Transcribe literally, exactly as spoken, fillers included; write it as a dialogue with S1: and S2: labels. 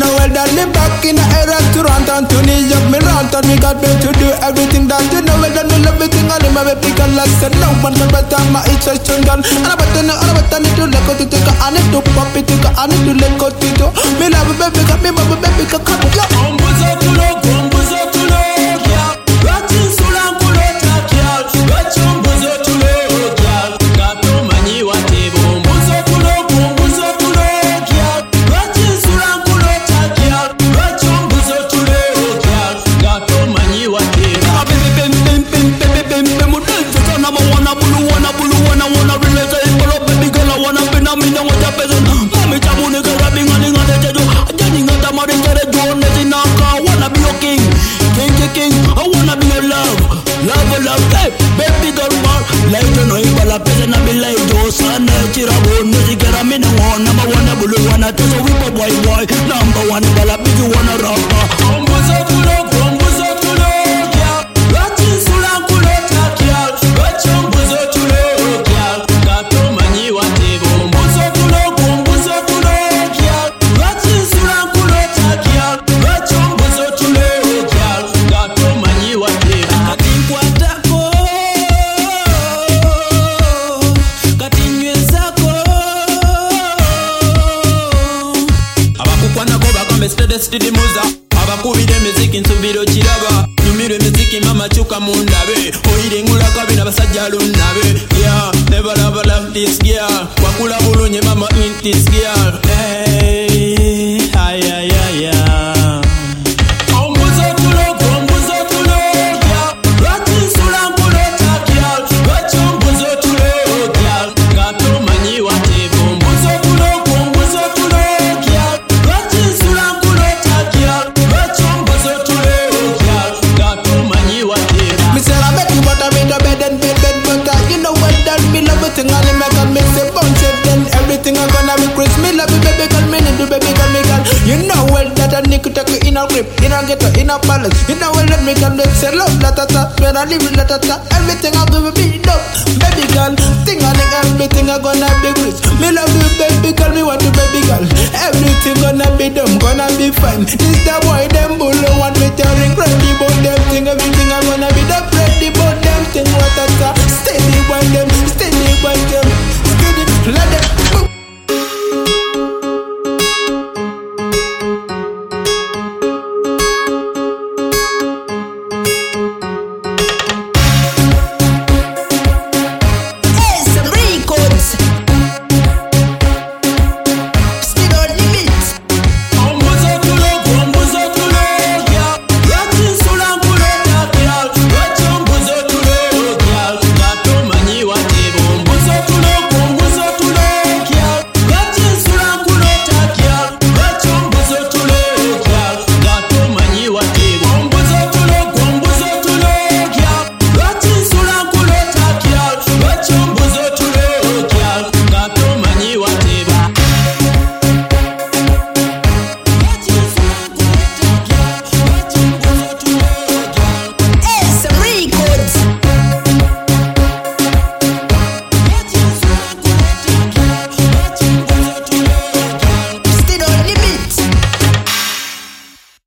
S1: know well that me back in a restaurant and to New York, me rant and me got me to do everything that you know well that me love everything and my baby girl. I said no one can better my it's a string gun. And I better know, I better need to let go to take a, I need to pop it, take a, I need to let go to do. Me love a baby girl, me love a baby girl, come here.
S2: Ombuzo tulo, ombuzo tulo, yeah. Ratin sulan kulo takia, ratin ombuzo tulo, yeah. Gato mani watebo, ombuzo tulo, ombuzo tulo, yeah. Ratin sulan kulo takia, ratin ombuzo tulo, yeah. Gato mani watebo. Baby, baby, baby, baby, baby, baby, mudel chota na wana bulu wana bulu wana wana relate ipolo baby girl I wanna be na minya wata pezen. Mami chabu ne kara binga ninga de tejo, ajani ngata mari kere jo ne zinaka. I wanna be your king, king, king, king. I wanna be your love, love, love. Hey, baby girl, man, like you know ipala pezen na be like jo sana chira bo ne zikera mina wana ma wana bulu wana tejo wipo boy boy number one ipala bigi wana rapa. Ombuzo tulo, ombuzo tulo, yeah. Ratin sulan kulo takia, ratin ombuzo tulo, yeah. Gato mani watebo, ombuzo tulo, ombuzo tulo, yeah. Ratin sulan kulo takia, ratin ombuzo tulo, yeah. Gato mani watebo. Katinkwatako, katinywezako. Abakukwanako bakambe stede stidi muza. Abakubire miziki nsubiro kiraba. Nyumire miziki mama chuka mundabe. Oire ngula kabina basajja lunnabe. Yeah, never ever love this girl. Wakula bulunye mama in this girl. Hey, ay ay ay ay. Ombuzo tulo, ombuzo tulo, yeah. Ratin sulan kulo takia, ratin ombuzo tulo, yeah. Gato mani watebo, ombuzo tulo, ombuzo tulo, yeah. Ratin sulan kulo takia, ratin ombuzo tulo, yeah. Gato mani watebo.
S1: Me say I make you butter me the bed and bed bed butter. You know what that me love everything and me can me say bounce it then everything I gonna be Chris. Me love you baby girl, me need you baby girl, me girl. You know well that I need to take you in a grip, in a ghetto, in a palace. You know well that me can make say love la ta ta, when I live with la ta ta. Everything I do will be love, baby girl. Thing I think everything I gonna be Chris. Me love you baby girl, me want you baby girl. Everything gonna be dumb, gonna be fine. This the boy them bull want me to ring crazy.